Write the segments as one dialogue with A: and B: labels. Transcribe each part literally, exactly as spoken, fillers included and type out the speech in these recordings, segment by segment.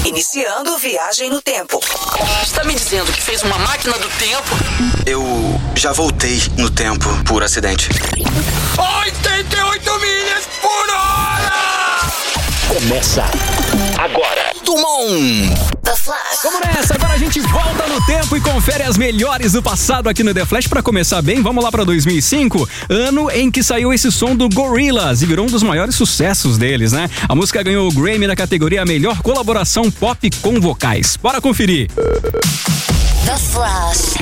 A: Iniciando viagem no tempo.
B: Está me dizendo que fez uma máquina do tempo?
C: Eu já voltei no tempo por acidente.
B: oitenta e oito milhas por hora!
D: Começa agora.
A: Dumont. The Flash.
E: Vamos nessa, agora a gente volta no tempo e confere as melhores do passado aqui no The Flash. Pra começar bem, vamos lá pra dois mil e cinco, ano em que saiu esse som do Gorillaz e virou um dos maiores sucessos deles, né? A música ganhou o Grammy na categoria Melhor Colaboração Pop com Vocais. Bora conferir.
A: The Flash.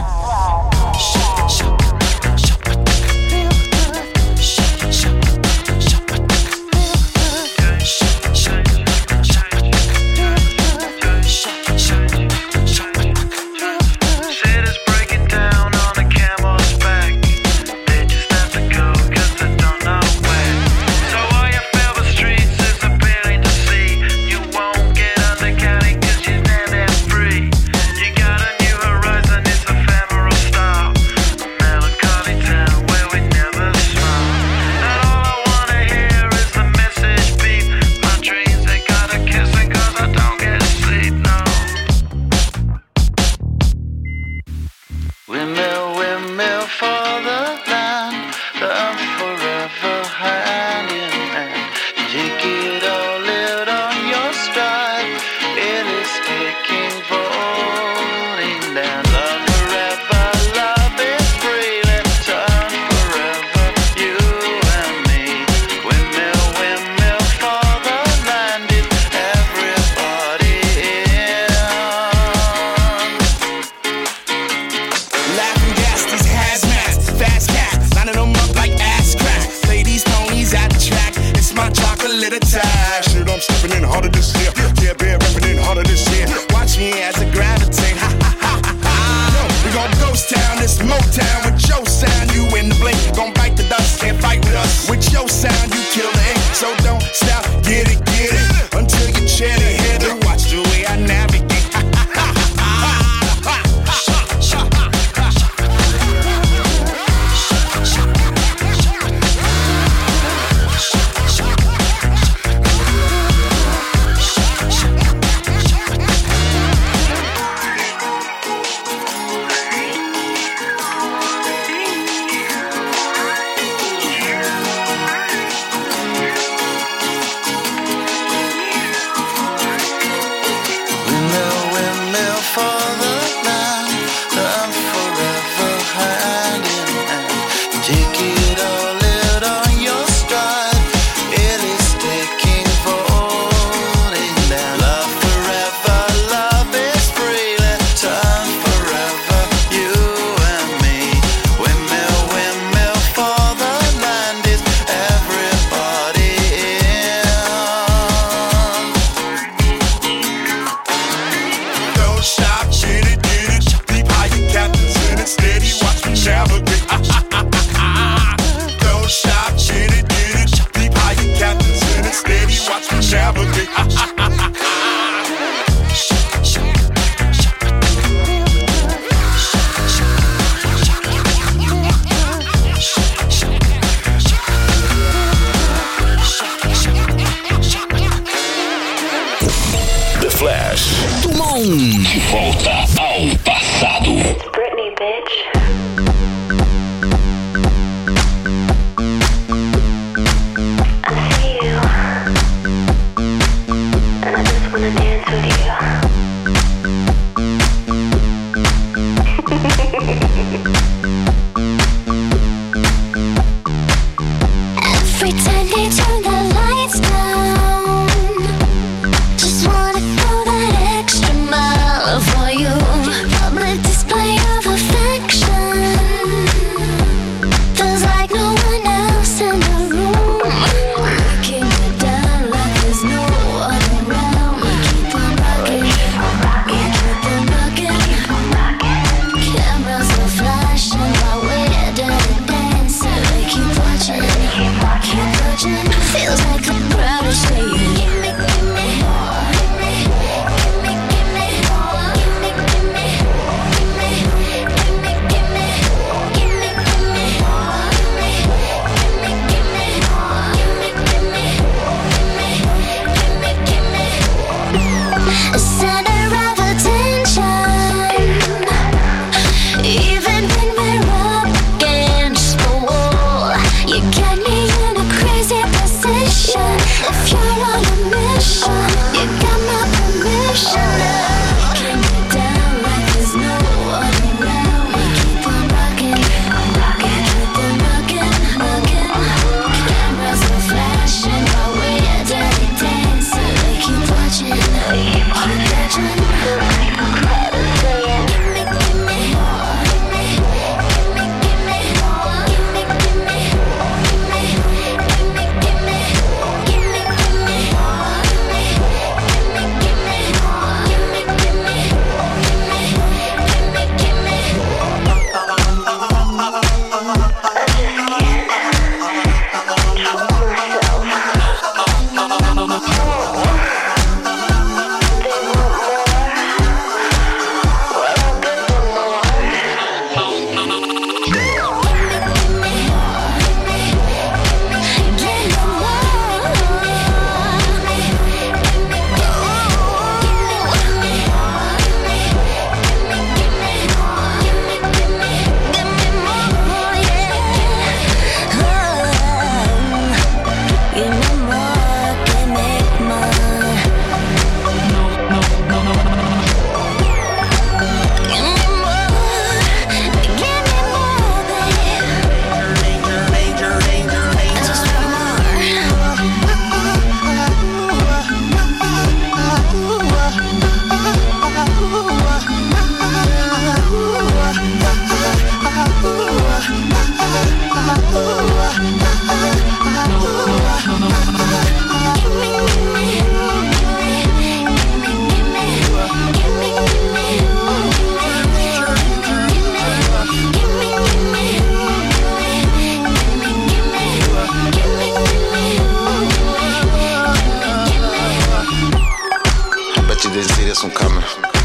F: you didn't see this one coming.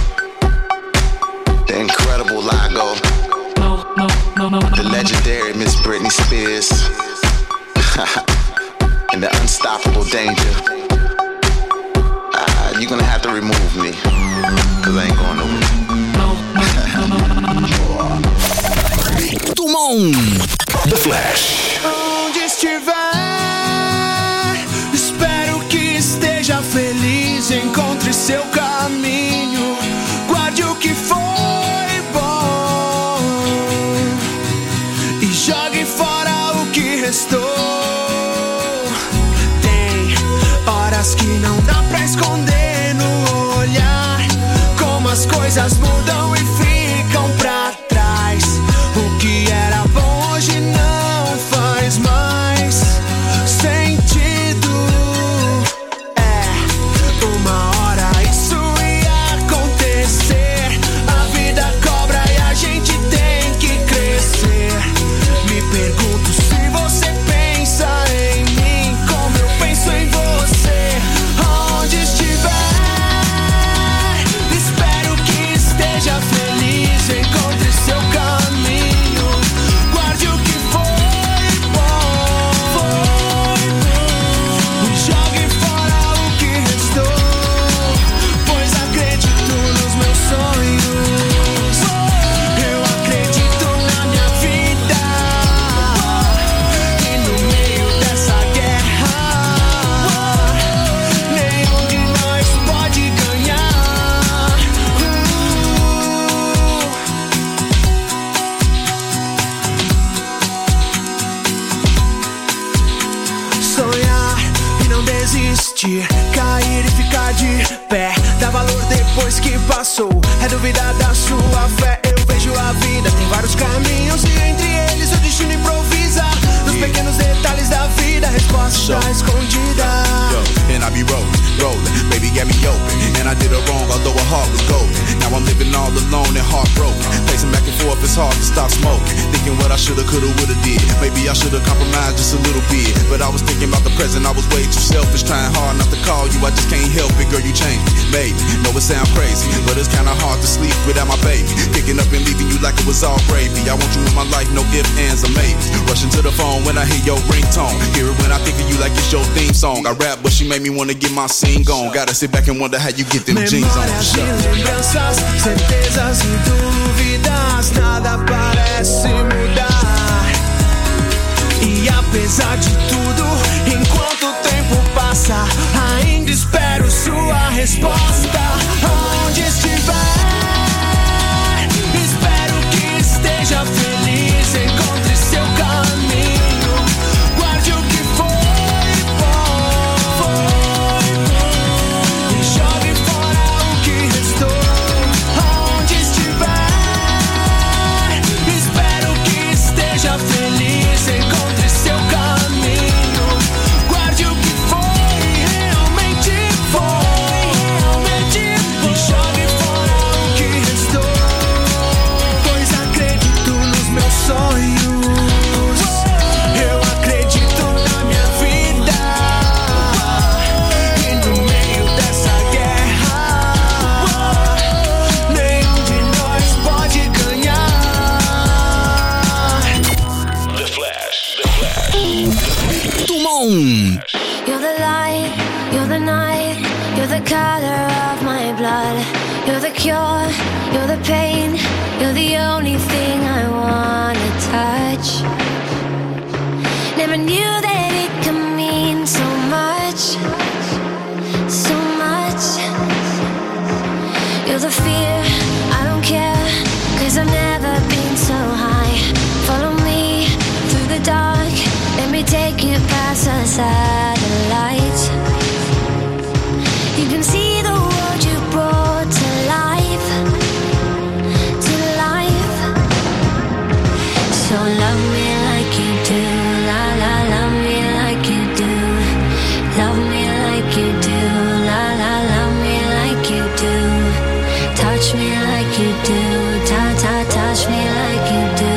F: The incredible Lago. The legendary Miss Britney Spears. And the unstoppable Danger. Uh, you're gonna have to remove me, cause I ain't going nowhere.
D: Dumont. The Flash.
G: Onde estiver, espero que esteja feliz. Encontre seu caminho, guarde o que foi bom e jogue fora o que restou. Tem horas que não dá pra esconder no olhar, como as coisas mudam e ficam pra trás. O que era bom hoje não faz mais sentido. É, uma hora isso ia acontecer. A vida cobra e a gente tem que crescer. Me pergunto se você pensa em mim como eu penso em você. Onde estiver, espero que esteja feliz. Encontre seu caminho, guarde o que foi bom, foi bom, e jogue fora o que restou, pois acredito nos meus sonhos. Eu acredito na minha vida, e no meio dessa guerra nenhum de nós pode ganhar. Sonhar e não desistir, cair e ficar de pé, dar valor depois que passou, é duvidar da sua fé. Eu vejo a vida, tem vários caminhos, e entre eles o destino improvisa. Nos pequenos detalhes da vida, a resposta está escondida.
H: Yo, and I be rolling, rolling, baby got me open, and I did it wrong although her heart was golden. Now I'm living all alone and heartbroken, pacing back and forth, it's hard to stop smoking, thinking what I shoulda, coulda, woulda did. Maybe I shoulda compromised just a little bit, but I was thinking about the present, I was way too selfish, trying hard not to call you, I just can't help it, girl, you changed me, maybe, know it sound crazy, but it's kinda hard to sleep without my baby, picking up and leaving you like it was all gravy. I want you in my life, no ifs, ands, or maybes, rushing to the phone when I hear your ringtone, hear it when I think of you like it's your theme song. I rap, but she made me wanna get my scene gone, gotta sit back and wonder how you get them jeans on.
G: Memórias e lembranças, certezas e dúvidas, nada parece mudar. E apesar de tudo, enquanto o tempo passa, ainda espero sua resposta. Onde estiver, espero que esteja feliz. Encontre seu caminho, guarde o que foi bom, foi bom, e jogue fora o que restou. Onde estiver, espero que esteja feliz. Encontre seu caminho, guarde o que foi, realmente foi, realmente foi, e jogue fora o que restou, pois acredito nos meus sonhos. Eu acredito na minha vida, e no meio dessa guerra nenhum de nós pode ganhar.
D: The Flash. The Flash.
E: Dumont.
I: You're the light, you're the night, you're the color of my blood. You're the cure, you're the pain, you're the only thing I wanna touch. Never knew that it could mean so much, so much. You're the fear, I don't care, cause I've never been so high. Follow me through the dark, let me take you past the satellites. You can see the world you brought to life, to life. So love me like you do, la la, love me like you do. Love me like you do, la la, love me like you do. Touch me like you do, ta ta, touch me like you do.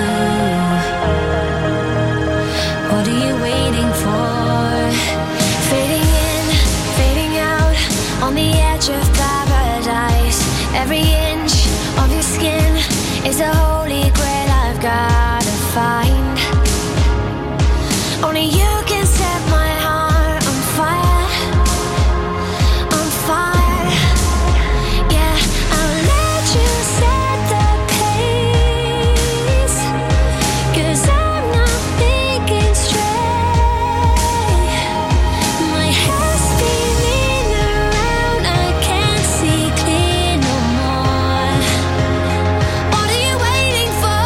I: What are you waiting for? Fading in, fading out, on the edge of paradise. Every inch of your skin is a holy grail I've gotta find. Only you can set my heart on fire, on fire. Yeah, I'll let you set the pace, 'cause I'm not thinking straight. My head's spinning around, I can't see clear no more. What are you waiting for?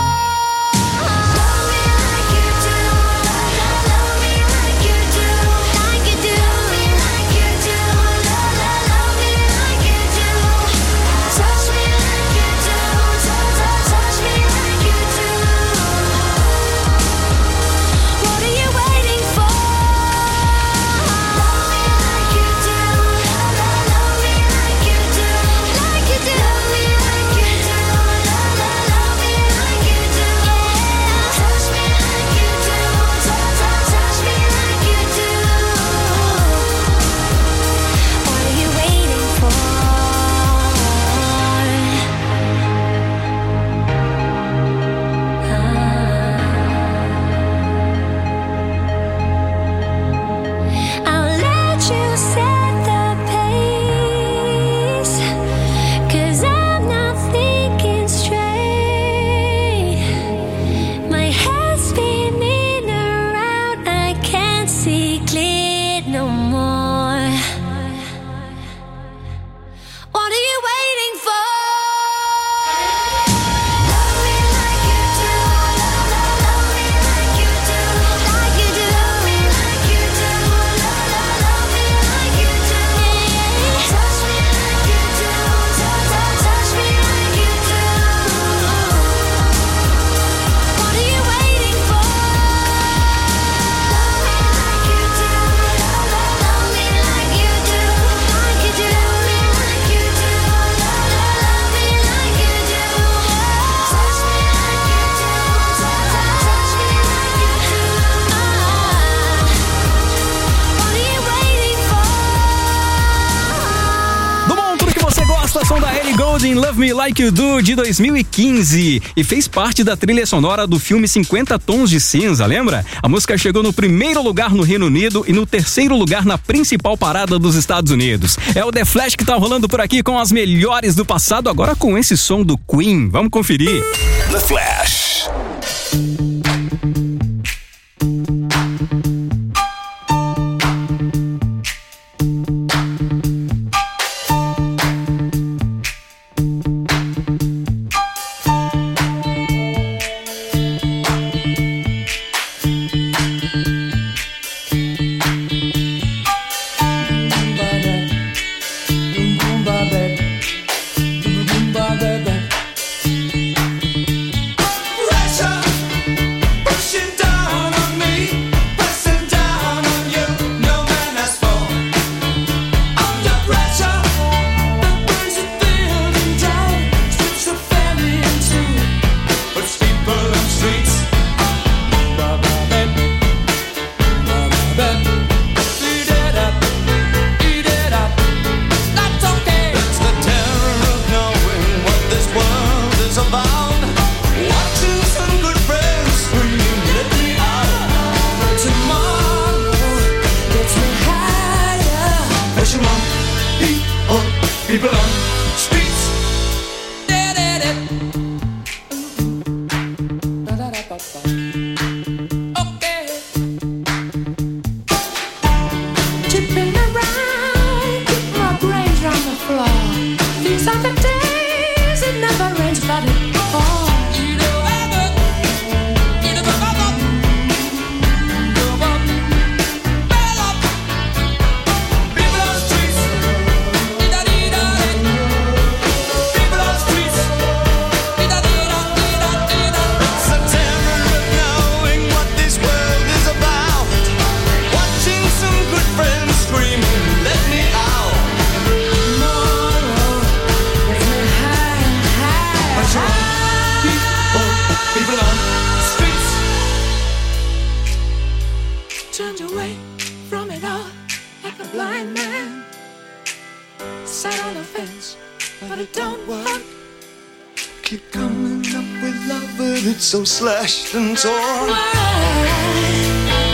I: Love me like you do, love, love, love me like you do, like you do, me like you do, love, love, love me like you do. Touch me like you do, touch, touch, touch me like you do. What are you waiting for? Love me like you do, love, love, love me like you do, like you do, me like you do, love, love, love me like you do. Touch me like you do, touch, touch, touch me like you do. What are you waiting for? I'll let you set the pace, 'cause I'm not thinking straight. My head's spinning around, I can't see clear no more. What are you waiting for? Love me like you do, love, love, love me like you do, like you do, me like you do, love, love, love me like you do. Touch me like you do, touch, touch, touch me like you do. What are you waiting for? Love me like you do, love, love, love me like you do, like you do, me like you do, love, love, love me like you do. Touch me like you do, touch, touch, touch me like you do. What are you waiting for?
E: Do bom, tudo que você gosta, som da Ellie Goulding, Love Me Like You Do, de dois mil e quinze. E fez parte da trilha sonora do filme cinquenta Tons de Cinza, lembra? A música chegou no primeiro lugar no Reino Unido e no terceiro lugar na principal parada dos Estados Unidos. É o The Flash que tá rolando por aqui com as melhores do passado, agora com esse som do Queen. Vamos conferir.
D: The Flash.
G: Pressure
J: turned away from it all like a blind man. Sat on the fence, but it don't work.
G: Keep coming up with love, but it's so slashed and torn.
J: Why?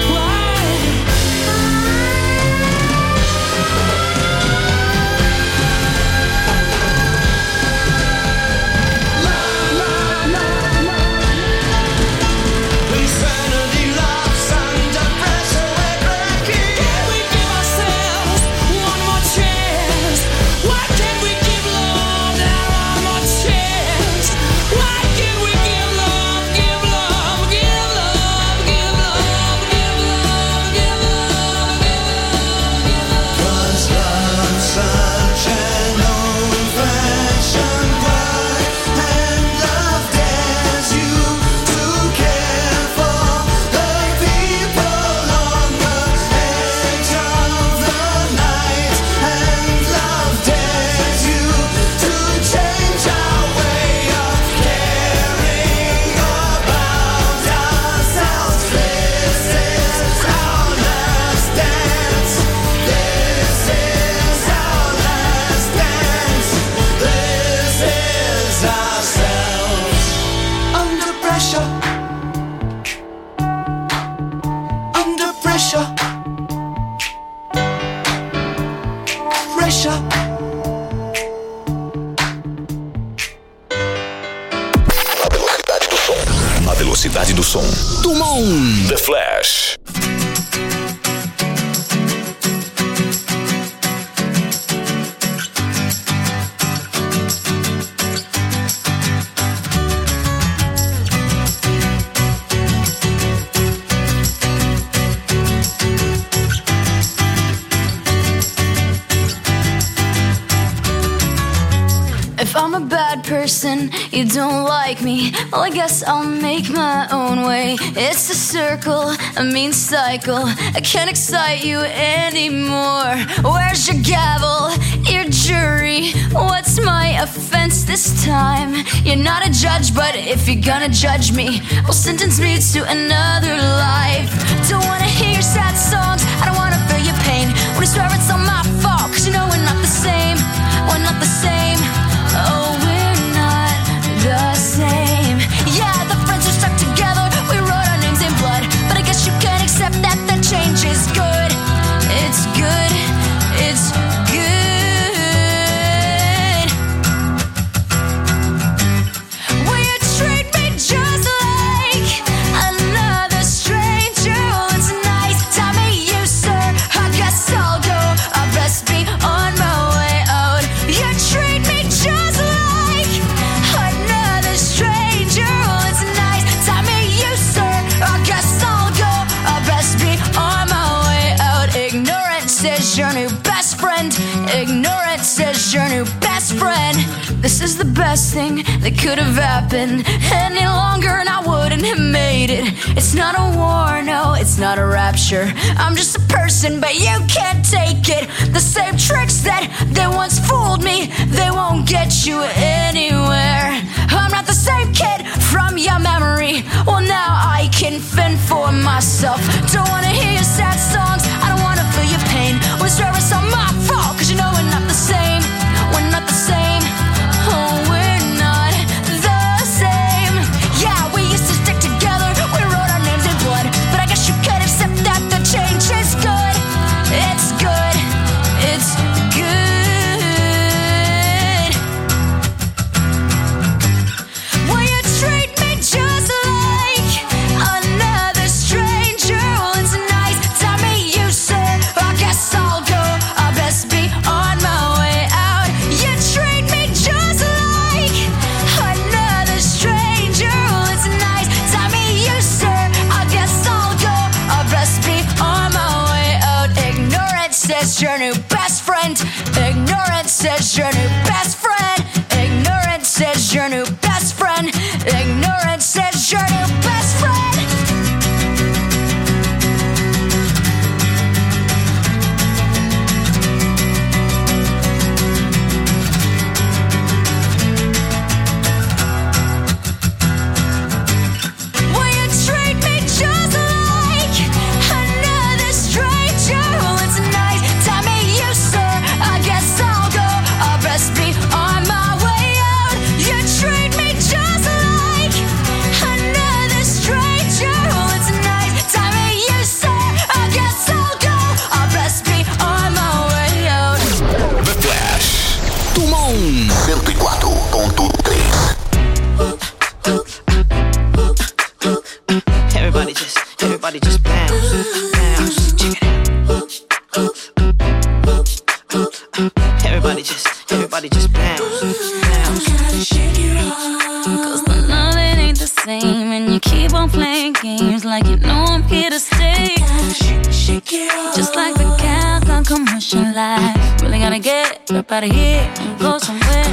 D: Velocidade do som.
E: Tumon.
D: The Flash.
I: If I'm a bad person, you don't like me, well, I guess I'll make my own way. It's a circle, a mean cycle. I can't excite you anymore. Where's your gavel, your jury? What's my offense this time? You're not a judge, but if you're gonna judge me, well, sentence me to another life. Don't wanna hear your sad songs, I don't wanna feel your pain. When I swear it's all my fault, cause you know we're not the same. We're not the same. Oh, we're not the same. Yeah, the friends are stuck together, we wrote our names in blood. But I guess you can accept that the change is good. It's good, it's good. Will you treat me just like another stranger? It's nice, tell me you, sir, I guess I'll go. I best be on my way out. You treat me just like another stranger. It's nice, tell me you, sir, I guess I'll go. I best be on my way out. Ignorance is your new best friend. Ignorance is your new best friend. This is the best thing that could have happened. Any longer and I wouldn't have made it. It's not a war, no, it's not a rapture. I'm just a person, but you can't take it. The same tricks that they once fooled me, they won't get you anywhere. I'm not the same kid from your memory. Well, now I can fend for myself. Don't wanna hear your sad songs, I don't wanna feel your pain. When it's it's all my fault, cause you know we're not the same. We're not the same. Oh, we're not the same. Yeah, we used to stick together, we wrote our names in blood. But I guess you can accept that the change is good. It's good, it's good. Will you treat me just like another stranger? Well, it's nice, tell me you, sir, I guess I'll go. I best be on my way out. You treat me just like another stranger. Well, it's nice, tell me you, sir, I guess I'll go. I best be on my way out. Ignorance is your new best friend. Ignorance is your new best friend. Ignorance is your new best friend. Ignorance is your new best friend. Will you treat me just like another stranger? Well, it's nice, tell me you, sir, I guess I'll go. I best be on
D: Tumon cento e quatro ponto três.
K: Everybody just, everybody just bounce, bounce, check it out. Everybody just, everybody just bounce, bounce.
L: Cause the love it ain't the same, and you keep on playing games like you know I'm here to stay. Just like the cows on commercial life, really gotta get up out of here and go somewhere.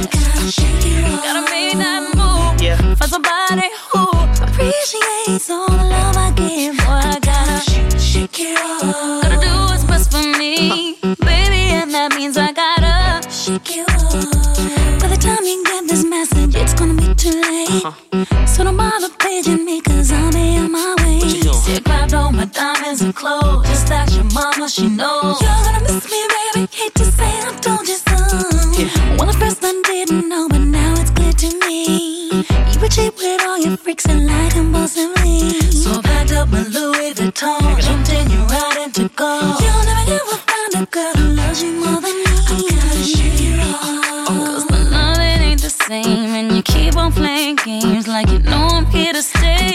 L: Gotta make that move,
K: yeah.
L: For somebody who appreciates all the love I give. Boy, I gotta shake it off. Gotta do what's best for me, baby, and that means I gotta shake it off. By the time you get this message, it's gonna be too late. Uh-huh. So don't bother paging me, cause I'll be on my way. See, I grabbed all my diamonds and clothes, just ask your mama, she knows. You're gonna miss me, baby, hate to say I told you so. Yeah. Well, at first I didn't know, but now it's clear to me. You were cheap with all your freaks and like impulsively. So I packed up my Louis Vuitton, jumped in you right into gold. You'll never ever find a girl who loves you more than me. I gotta shake it off. Cause the love it ain't the same, and you keep on playing games like you know I'm here to stay.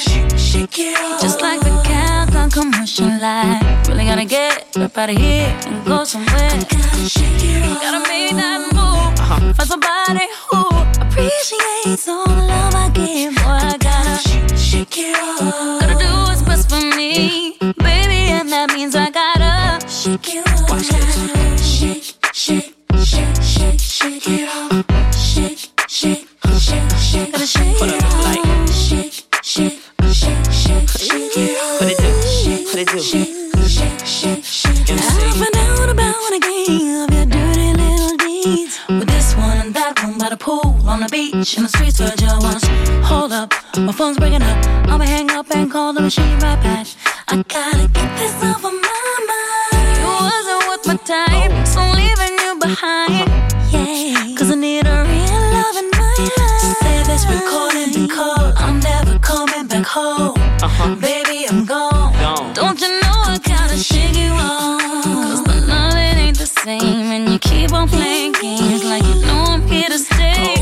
L: Shake it off. Just like the cows on commercial life, really gotta get up out of here and go somewhere. Gotta shake it off. Gotta make that move, uh-huh. For somebody who appreciates all the love I give. Boy, I gotta shake it off. Gotta do what's best for me, baby, and that means I gotta shake it off. Watch this. Shake, shake, shake, shake, shake it off. Shake, shake, shake, shake, gotta shake it off. Shake, shake, shake, shake, shake it off.
K: What it do? What it do?
L: Shake, shake, shake, shake. I found out about one again of your dirty little deeds. With this one and that one by the pool, on the beach, in the streets where you once. Hold up, my phone's breaking up. I'ma hang up and call the machine right back. I gotta get this off of my mind. You wasn't worth my time, so I'm leaving you behind. Yeah, cause I need a real love in my life. Save this recording because I'm never coming back home. Uh-huh. Baby, I'm gone. gone. Don't you know I gotta shake you off? Cause the love it ain't the same, and you keep on playing games like you know I'm here to stay.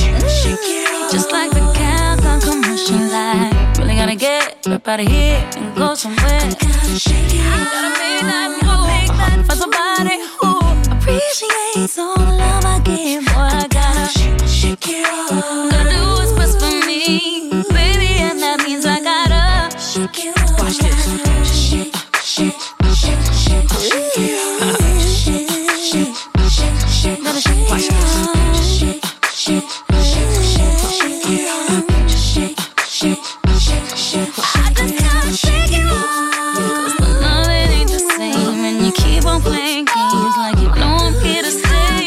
L: Just like the cows on commercial life, really gotta get up out of here and go somewhere. Gotta shake it off. Gotta make that move, for somebody who appreciates all the love I give. Boy, I gotta shake it off. Gotta do what's best for me, baby, and that means I gotta shake it off. Watch this. Shake, shake, shake, shake, shake it off. Shake, shake, shake, shake, gotta shake it off. Shake, shake, shake, shake, shake it off. Shake, shake, shake, shake. I just gotta shake it off. Cause the love it ain't the same, and you keep on playing games like you know I'm here to stay.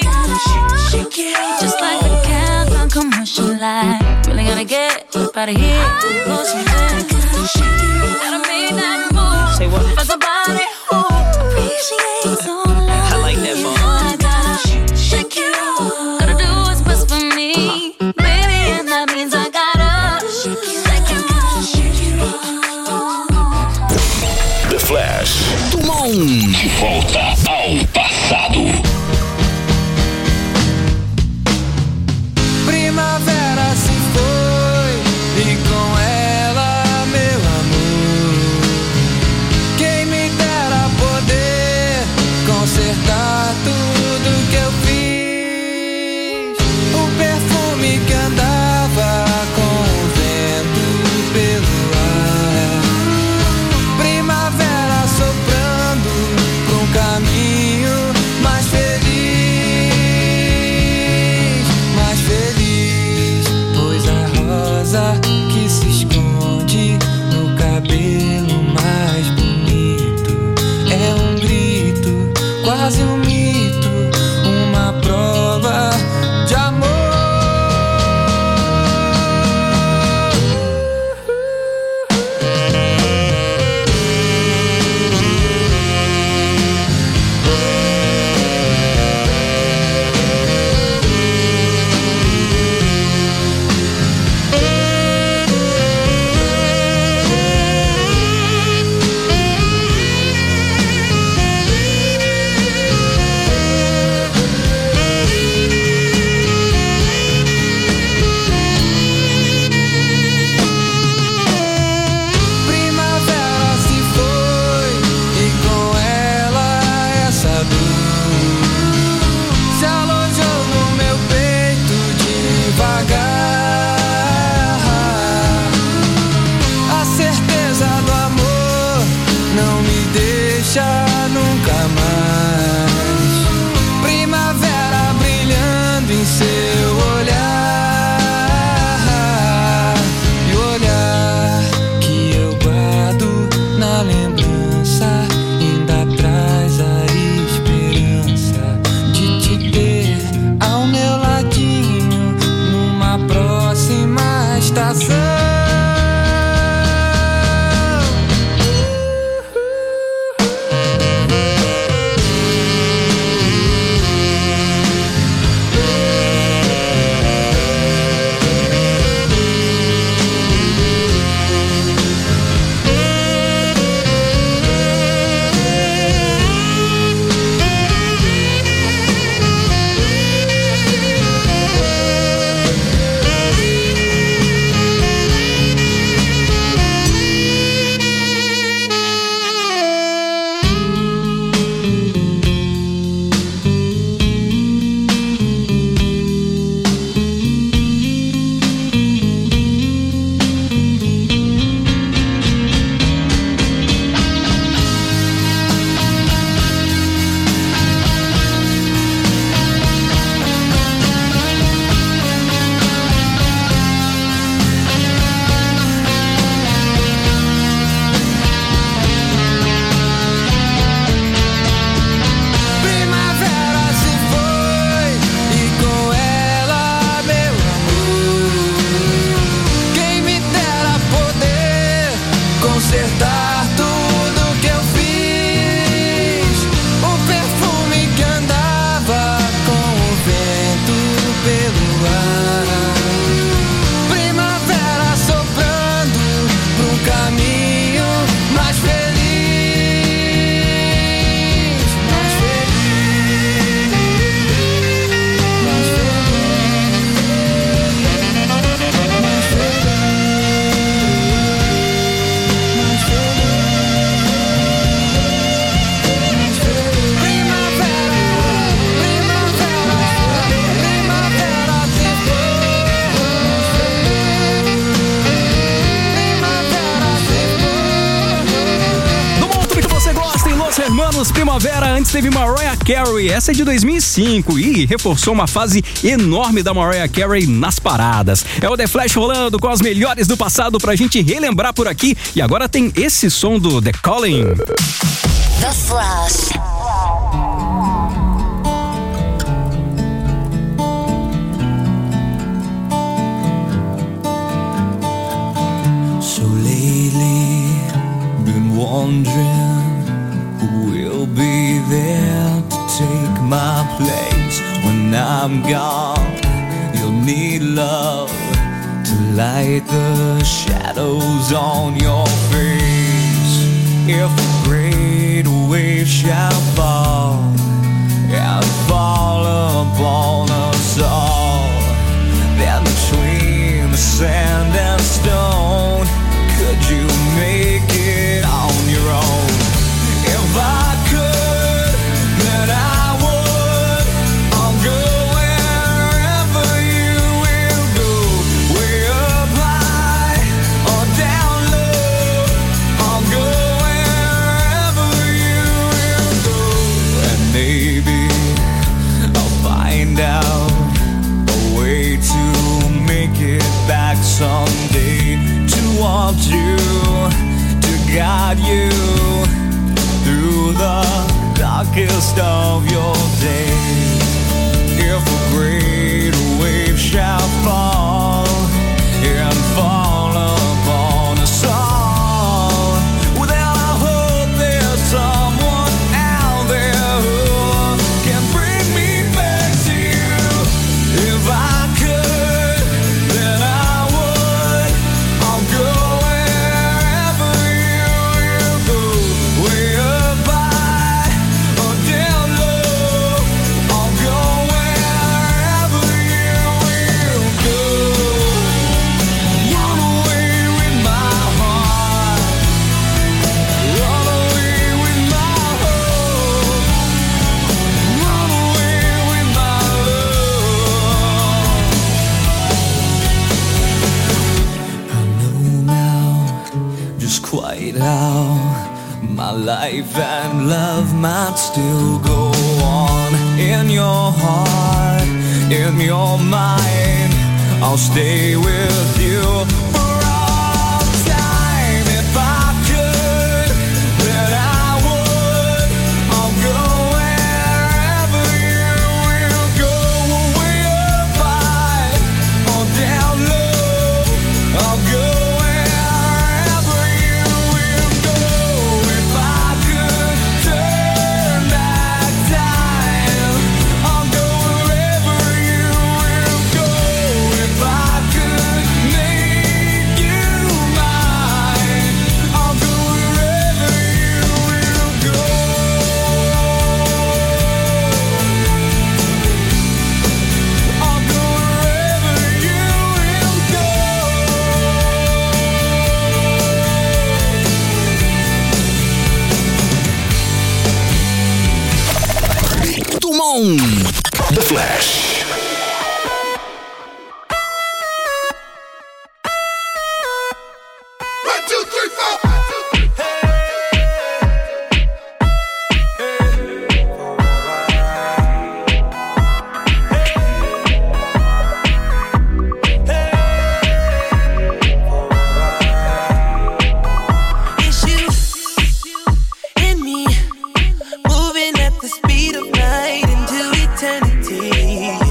L: Just like the cows on commercial life, really gotta get up out of here and go somewhere. Gotta make that move.
K: Say what?
L: For somebody who appreciates all the love
K: I like that ball.
L: I gotta shake it off. Gotta do what's best for me, uh-huh. Baby, and that means I gotta shake it off.
D: The Flash. Tumon. De volta ao passado.
G: Primavera se foi e com ela meu amor. Quem me dera
E: Primavera, antes teve Mariah Carey, essa é de dois mil e cinco e reforçou uma fase enorme da Mariah Carey nas paradas. É o The Flash rolando com as melhores do passado pra gente relembrar por aqui, e agora tem esse som do The Calling.
A: The Flash.
G: So lately, been wondering who will be there to take my place when I'm gone. You'll need love to light the shadows on your face. If a great wave shall fall and fall upon us all, then between the sand and stone, could you make it on your own? If I could, then I would. I'll go wherever you will go, way up high or down low. I'll go wherever you will go, and maybe I'll find out a way to make it back someday, to want you, to guide you through the darkest of your days. If a great wave shall fall and fall upon us all, well, then I hope there's someone out there who can bring me back to you. If I could, then I would. I'll go wherever you will go, way up high or down low. I'll go wherever you will go. Run away with my heart, run away with my hope, run away with my love. I know now just quite how my life and love might still go on. In your heart, in your mind, I'll stay with you for all time. If I could, then I would. I'll go wherever you will go, way up high or down low. I'll go wherever you will go. If I could turn back time, I'll go wherever you will go. If I could make you mine, I'll go wherever you will go. I'll go wherever you will go.
D: Dumont. The Flash.
B: One, two, three, four.
G: It's you and me, moving at the speed of light into eternity.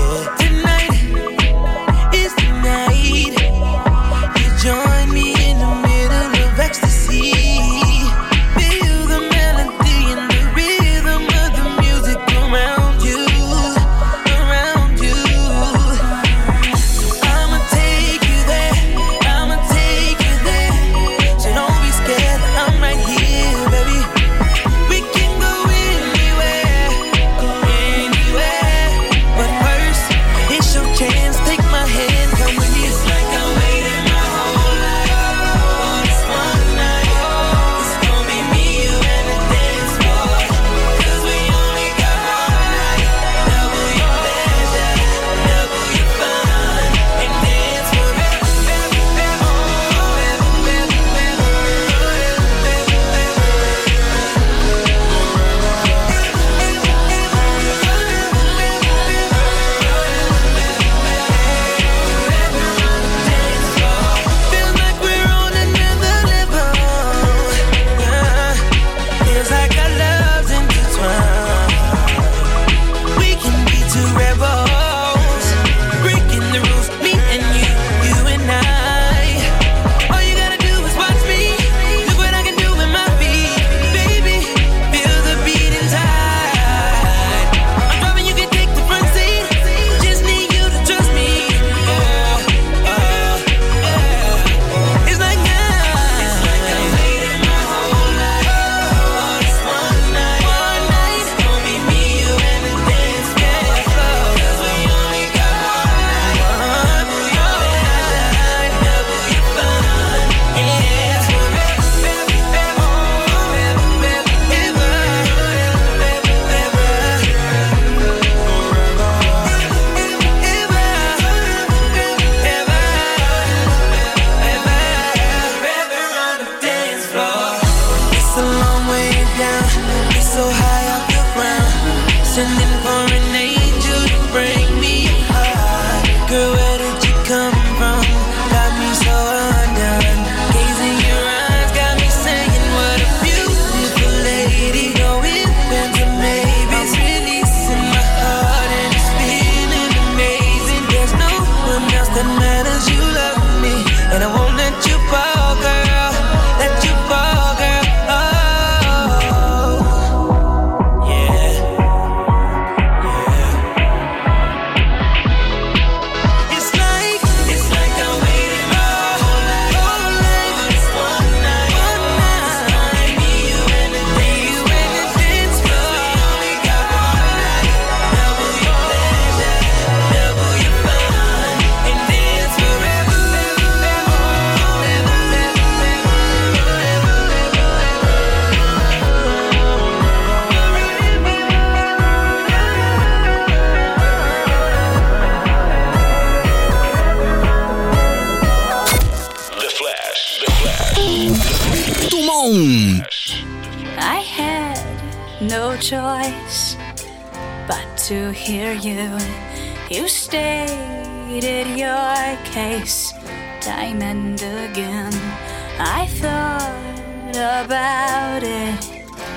D: Dumont.
L: I had no choice but to hear you. You stated your case time and again. I thought about it.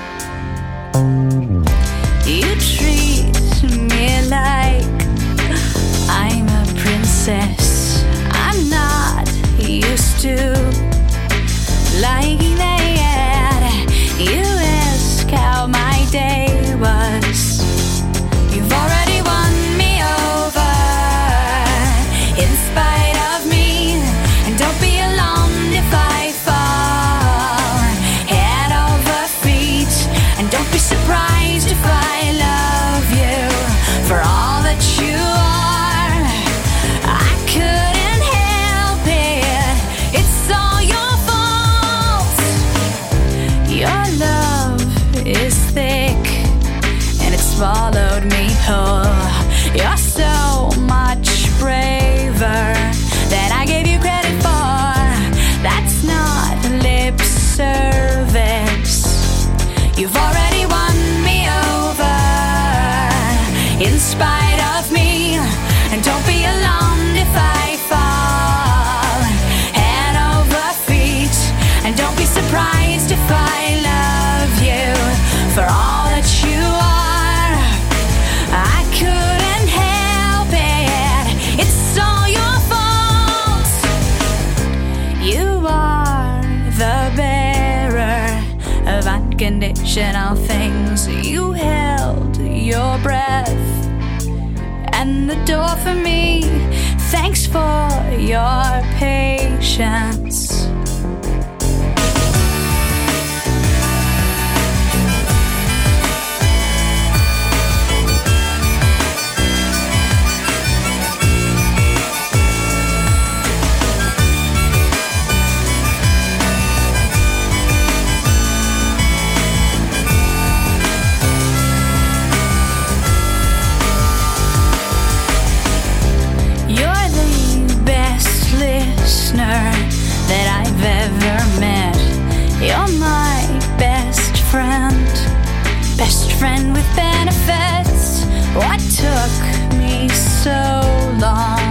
L: You treat me like I'm a princess. I'm not used to liking that. You ask how my day was. You've already won me over in spite of me. And don't be alarmed if I fall head over feet. And don't be surprised if I love you for all that you are. I couldn't help it. It's all your fault. Your love is thick and it swallowed me whole. You're so much braver than I gave you credit for. That's not lip service. You've already won me over in spite of me. And don't be alarmed if I fall head over feet. And don't be surprised if I love you for all that you are. I couldn't help it. It's all your fault. You are the bearer of unconditional things. You held your breath and the door for me. Thanks for your patience. That I've ever met. You're my best friend, best friend with benefits. What took me so long?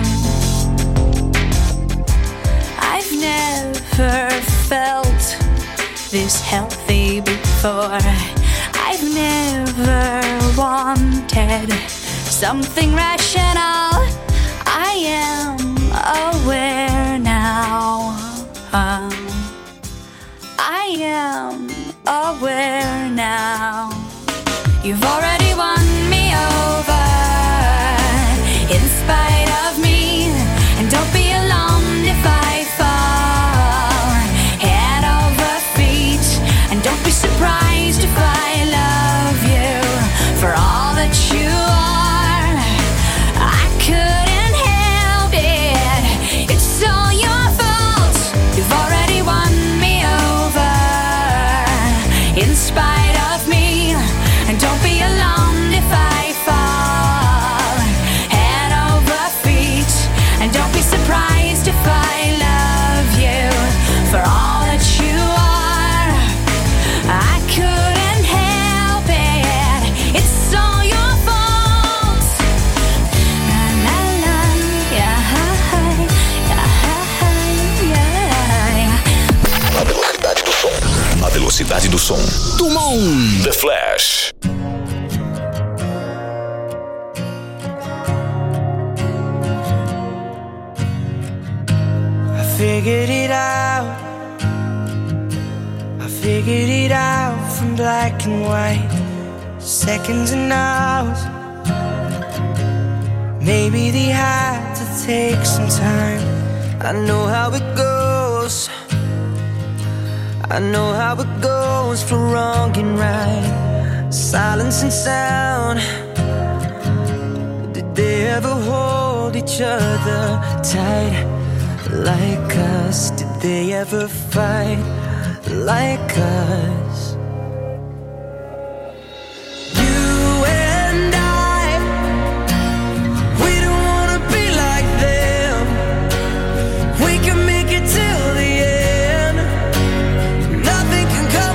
L: I've never felt this healthy before. I've never wanted something rational. I am aware now. Um, I am aware now. You've already won me over in spite of me. And don't be alarmed if I fall head over feet. And don't be surprised if I love you for all that you are. I couldn't help it. It's all your fault. You've already won me over in spite of me. And don't be alarmed if I fall head over feet. And don't be surprised if I love you for all that you are. I couldn't help it. It's all your fault. La la la, yeah, yeah, yeah.
D: Na velocidade do som. Dumont. The Flash.
G: I figured it out. I figured it out from black and white. Seconds and hours. Maybe they had to take some time. I know how it goes. I know how it goes for wrong and right. Silence and sound. Did they ever hold each other tight like us? Did they ever fight like us? You and I, we don't wanna be like them. We can make it till the end. Nothing can come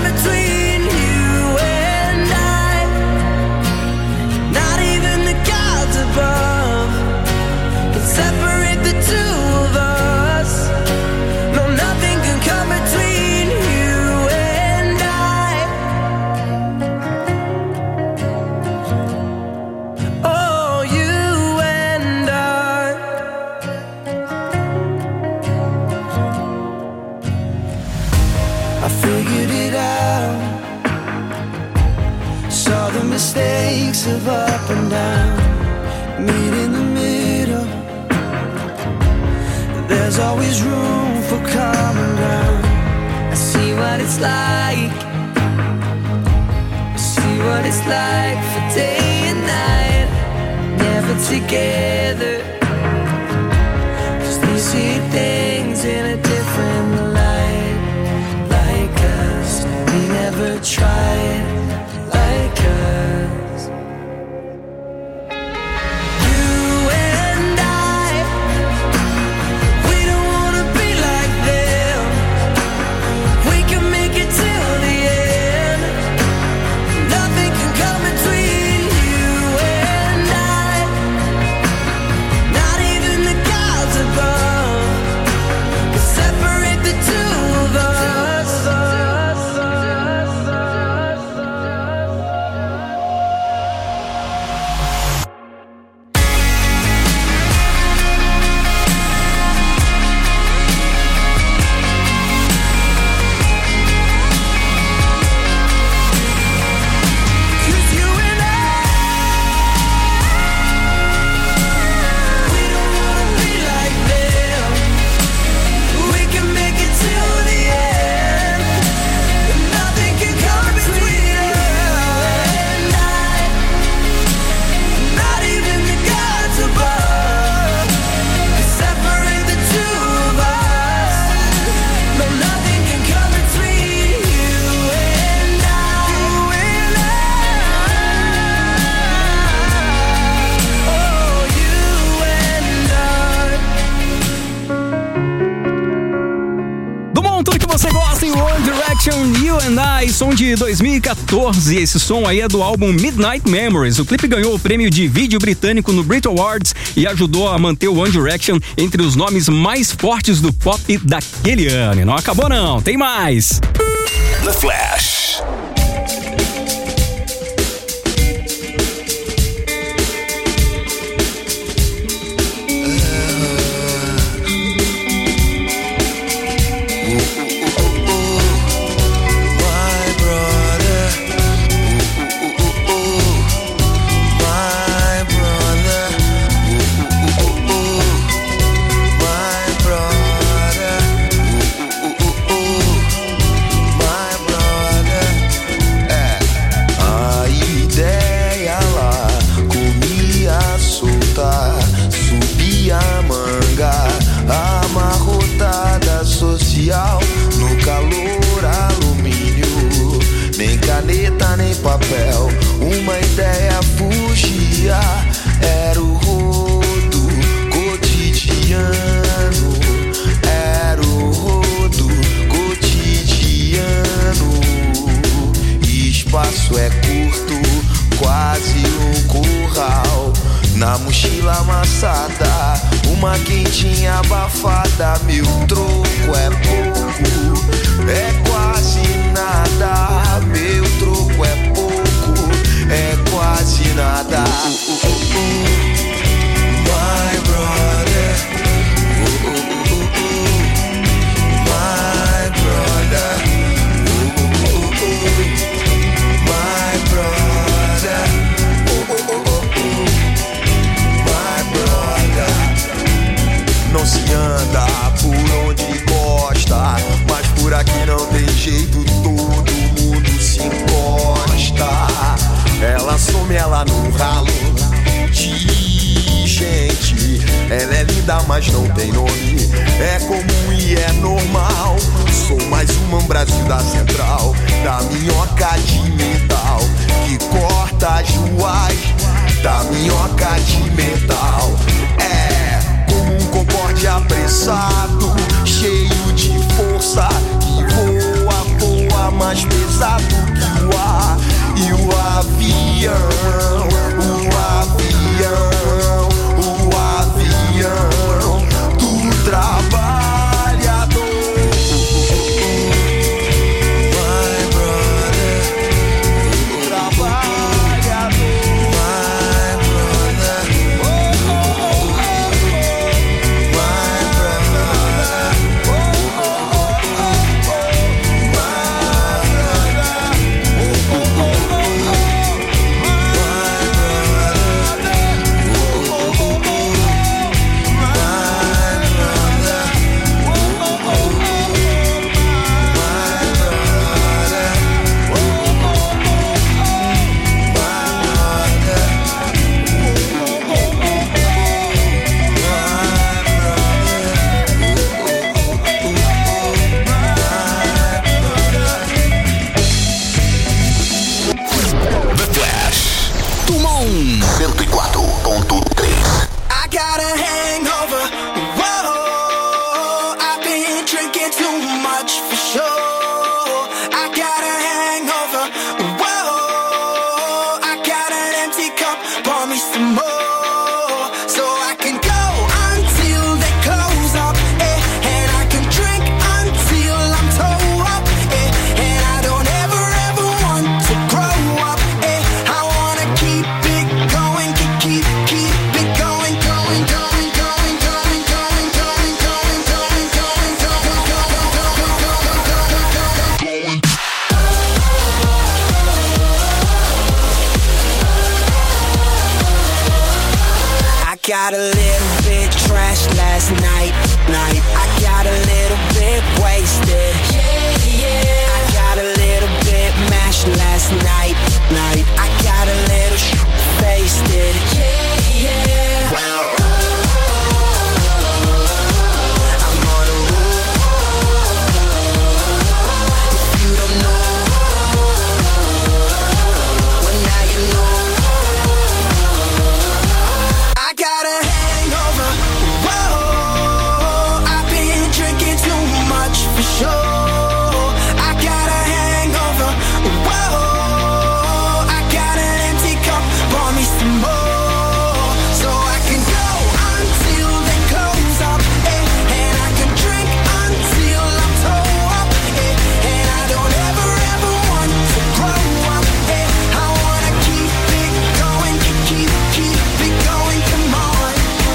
G: always room for common ground. I see what it's like, I see what it's like for day and night, never together, 'cause they see things in a different light. Like us, we never tried. Like us, you and I, we don't wanna be like them. We can make it till the end. Nothing can come between you and I, not even the gods above can separate the two of us.
E: You and I, som de dois mil e quatorze. Esse som aí é do álbum Midnight Memories. O clipe ganhou o prêmio de vídeo britânico no Brit Awards e ajudou a manter o One Direction entre os nomes mais fortes do pop daquele ano. E não acabou não, tem mais.
D: The Flash.
F: No calor alumínio, nem caneta nem papel, uma ideia fugia, era o rodo cotidiano, era o rodo cotidiano. Espaço é curto, quase um curral, na mochila amassada, uma quentinha abafada. Meu troco é pouco, é quase nada. Meu troco é pouco, é quase nada. My brother, my brother, my brother, my brother. Não se anda por onde gosta, mas por aqui não tem jeito, todo mundo se encosta. Ela some, ela no ralo de gente. Ela é linda, mas não tem nome. É comum e é normal. Sou mais uma Brasil da Central, da minhoca de metal que corta as ruas, da minhoca de metal. É como um concorde apressado, cheio de força, que voa, voa mais pesado que o ar. E o avião, o avião, o avião do trabalhador. My brother, o trabalhador. My brother, my brother, my brother.
G: trash last night, night. I got a little bit wasted. Yeah, yeah. I got a little bit mashed last night, night. I got a little sh**faced it. Yeah, yeah. Well, I'm on a roll. If you don't know, well now you know. I got a hangover. Whoa, I've been drinking too much for sure. I got a hangover. Whoa, I got an empty cup. Pour me some more, so I can go until they close up, eh? And I can drink until I'm toe up, eh? And I don't ever ever want to grow up, eh? I wanna keep it going, keep keep it going. Come on.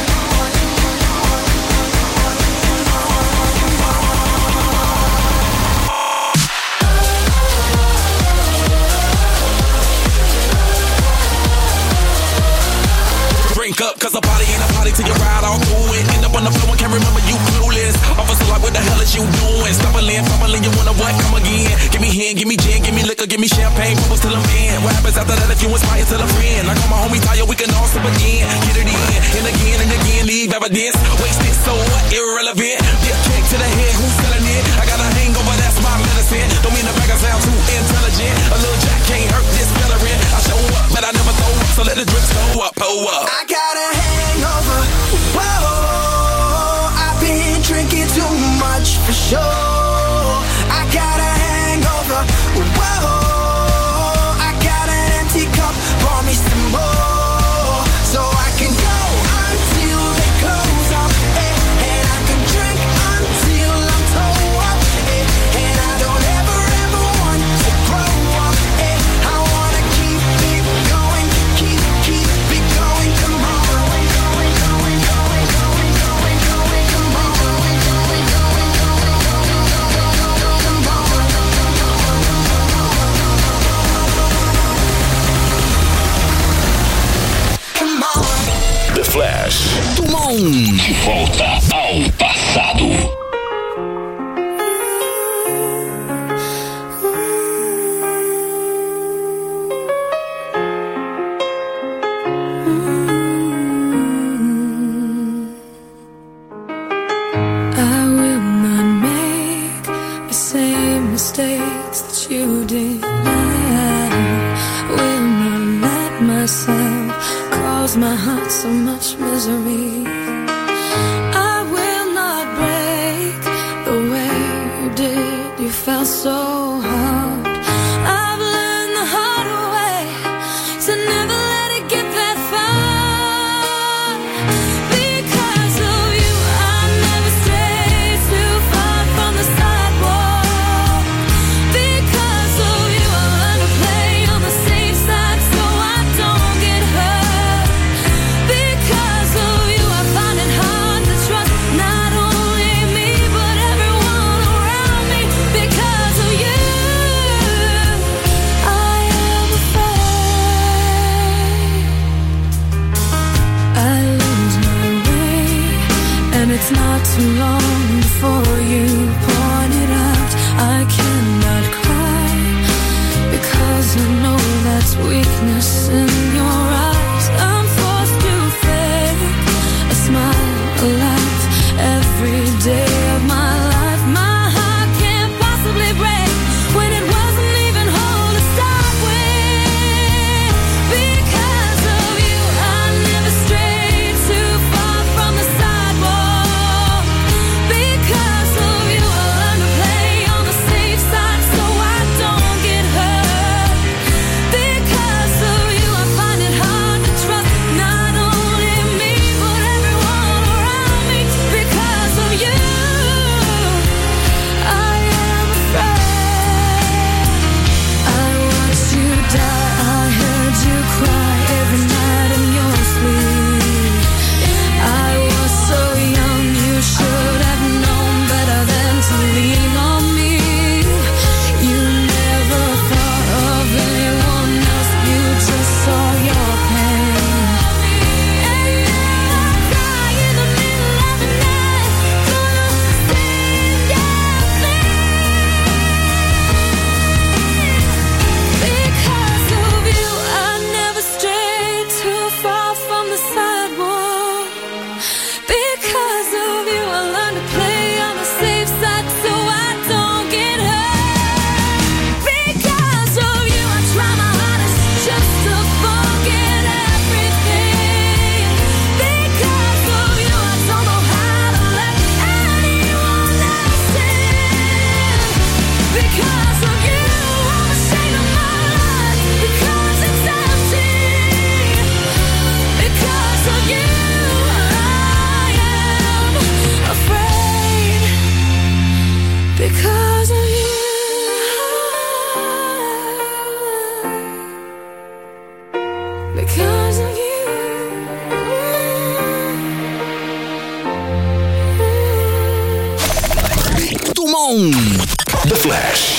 H: Drink up, cause a party ain't a party till you ride all through it. End up on the floor and can't remember you clueless. Officer, like, what the hell is you doing? Stumbling, fumbling, you wanna what? Come again. Give me hand, give me gin, give me liquor, give me champagne, bubbles till I'm in. What happens after that if you inspire till a friend? I call my homie tired, we can all sip again. Get it in, and again and again, leave evidence. Wasted, so what? Irrelevant. Be a kick to the head, who's selling it? I got a hangover, that's my medicine. Don't mean the bag I sound too intelligent. A little jack can't hurt this veteran. I show up, but I never throw up, so let the drinks go up, pull up.
G: I got a hangover. Whoa, I've been drinking too much for sure. I got a hangover. Whoa, I got an empty cup. Pour me some more, so I can go until they close up, eh? And I can drink until I'm toe up, eh? And I don't ever ever want to grow up, eh? I wanna keep it going, keep keep it going. Come on.
D: The Flash.
E: Tumon.
D: De volta ao passado.
L: I will not make the same mistakes that you did. I will not let myself cause my heart so much misery. I will not break the way you did. You felt so hard. I've learned the hard way to never let it get that far. Because of you, I never strayed too far from the sidewalk. Because of you, I learned to play on the safe side so I don't get hurt. Because of you, I find it hard to trust not only me but everyone around me. Because of you, I am afraid I lose my way, and it's not too long before you point it out. I cannot cry because I know that's weakness in your eyes. I'm forced to fake a smile, a laugh every day of my life. My heart can't possibly break when it wasn't even whole to start with. Because of you, I never strayed too far from the sidewalk. Because of you, I learned to play on the safe side so I don't get hurt. Because of you, I find it hard
E: Dumont.
D: The Flash.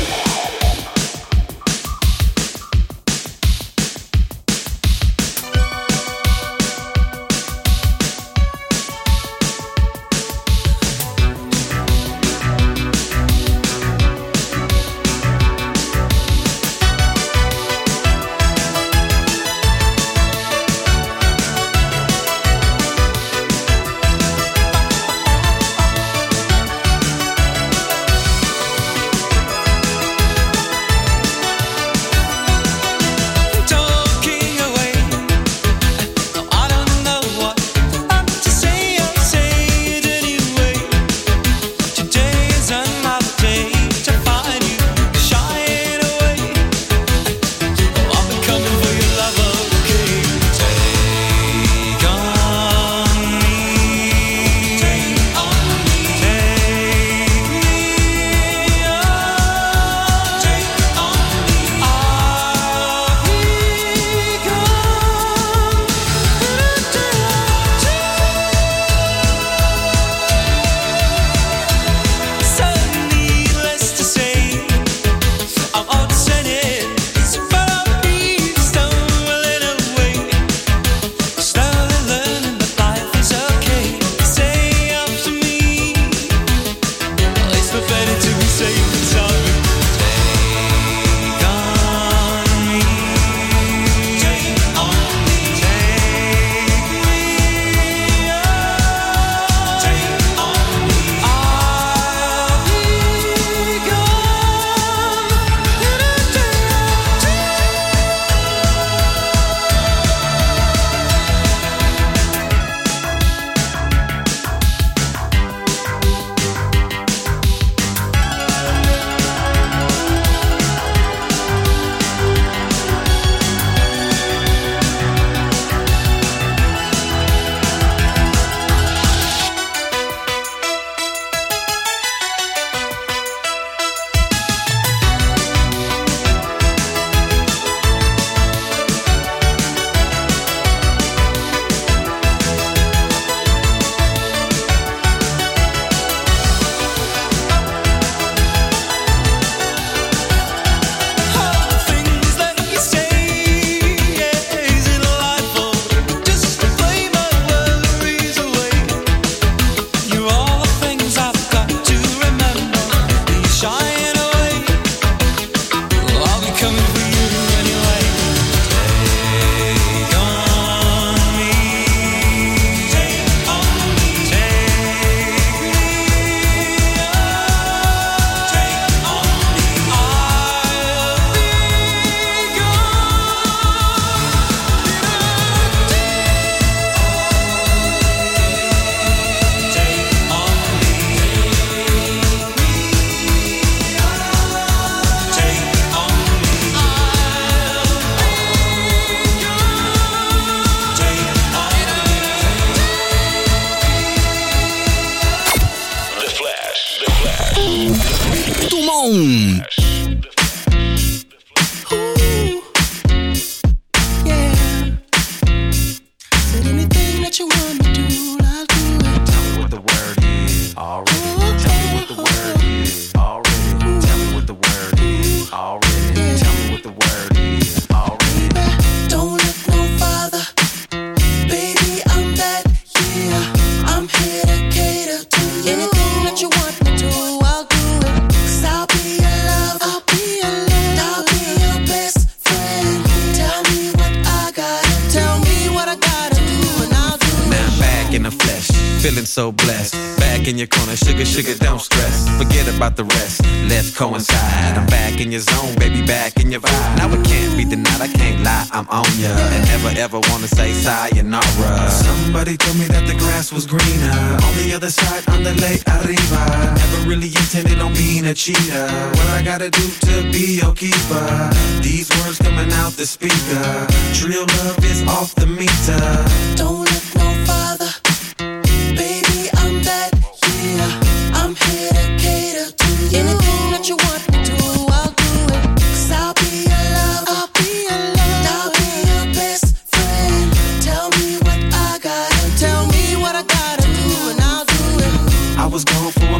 E: Dumont.
M: Feeling so blessed. Back in your corner, sugar, sugar, don't stress. Forget about the rest, let's coincide. I'm back in your zone, baby, back in your vibe. Now it can't be denied, I can't lie, I'm on ya. And never ever wanna say sayonara. Somebody told me that the grass was greener on the other side, on the lake arriba. Never really intended on being a cheater. What I gotta do to be your keeper? These words coming out the speaker. Real love is off the meter.
G: Don't look no farther. Baby, I'm that, yeah. I'm here to cater to you. Anything that you want me to, I'll do it. Cause I'll be your love, I'll be your love. I'll be your best friend. Tell me what I gotta, tell me what I gotta do, and I'll do it.
M: I was gone for a minute, but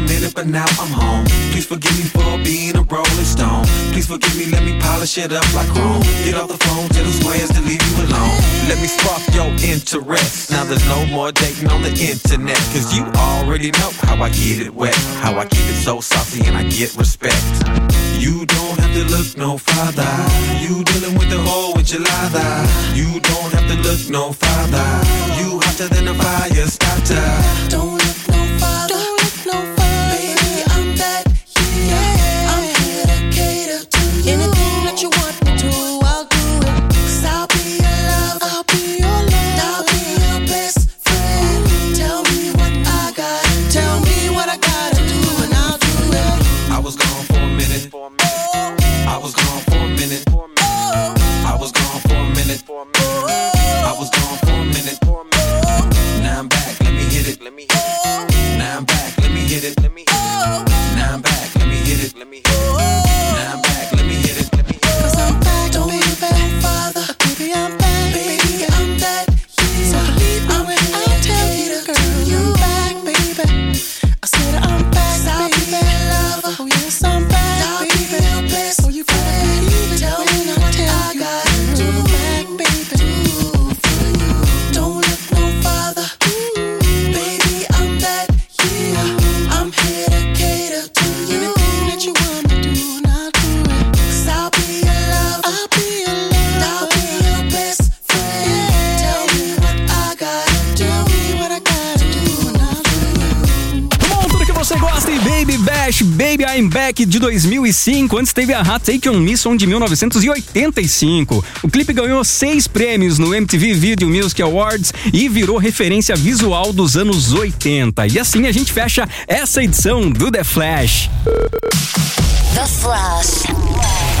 M: but now I'm home. Please forgive me for being a rolling stone. Please forgive me, let me polish it up like chrome. Get off the phone, tell them squares to leave you alone. Let me spark your interest. Now there's no more dating on the internet, cause you already know how I get it wet, how I keep it so saucy and I get respect. You don't have to look no farther. You dealing with the whole enchilada. You don't have to look no farther. You hotter than a fire starter.
J: Don't look no farther. Don't look no farther. Baby, I'm that, yeah. I'm here to cater to you. Anything that you want me to, I'll do it. Cause I'll be your love. I'll be your love. I'll be your best friend. Tell me what I got. Tell me what I gotta do and I'll do it.
M: I was gone for a minute. I was gone for a minute. I was gone for a minute. I was gone for a minute. Now I'm back, let me hit it. Now I'm back, let me hit it. Now I'm back, let me hit it. Now I'm back, let me hit it.
J: Cause I'm back, don't be back, father. Baby, I'm back, baby, I'm that, yeah. So believe me when I tell you, girl, you're back, baby. I said I'm back, I'll be your lover. Oh yes, I'm back, I'll be your best. So you gotta believe it when I tell you, I'm back, baby. Don't look no farther. Baby, I'm that, yeah. I'm here to cater to you. Anything that you want me to do, and I'll do it. Cause I'll be your lover. I'll be your lover. I'll be your best friend. Tell me what I gotta do. Tell me what I gotta do, and I'll do it.
E: Bom, tudo que você gosta e Baby Bash, Baby I'm Back de dois mil e cinco. Antes teve a Hot Take On Me Song de mil novecentos e oitenta e cinco. O clipe ganhou seis prêmios no M T V Video Music Awards e virou referência visual dos anos oitenta. E assim a gente fecha essa edição do The Flash.
A: The Flash.